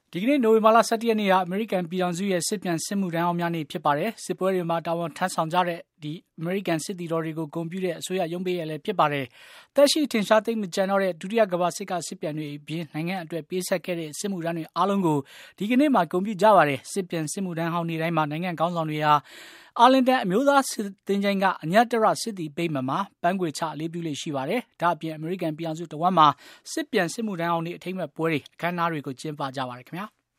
ဒီကနေ့နိုဝင်ဘာလ17ရက်နေ့ကအမေရိကန်ပြည်ထောင်စုရဲ့စစ်ပြန်စစ်မှုထမ်းအောင်များနေ့ဖြစ်ပါတယ်။စစ်ပွဲတွေမှာတာဝန်ထမ်းဆောင်ကြတဲ့ဒီအမေရိကန်စစ်သည်တော်တွေကိုဂုဏ်ပြုတဲ့အစိုးရရုံးပေးရလည်းဖြစ်ပါတယ်။တက်ရှိထင်ရှားသိမ့်မကြံတော့တဲ့ဒုတိယကမ္ဘာစစ်ကစစ်ပြန်တွေအပြင်နိုင်ငံအတွက်ပေးဆက်ခဲ့တဲ့စစ်မှုထမ်းတွေအားလုံးကိုဒီကနေ့မှာဂုဏ်ပြုကြပါတယ်။စစ်ပြန်စစ်မှုထမ်းဟောင်းနေ့တိုင်းမှာနိုင်ငံခေါင်းဆောင်တွေဟာအာလင်တန်အမျိုးသားစစ်သင်္ချိုင်းကအညတရစစ်သည်ပိတ်မှမှာပန်းခွေချအလေးပြုလေးရှိပါတယ်။ဒါအပြင်အမေရိကန်ပြည်ထောင်စုတဝက်မှာစစ်ပြန်စစ်မှုထမ်းဟောင်းနေ့အထိမ်းအမှတ်ပွဲတွေအခမ်းအနားတွေကိုကျင်းပကြပါတယ်ခင်ဗျာ။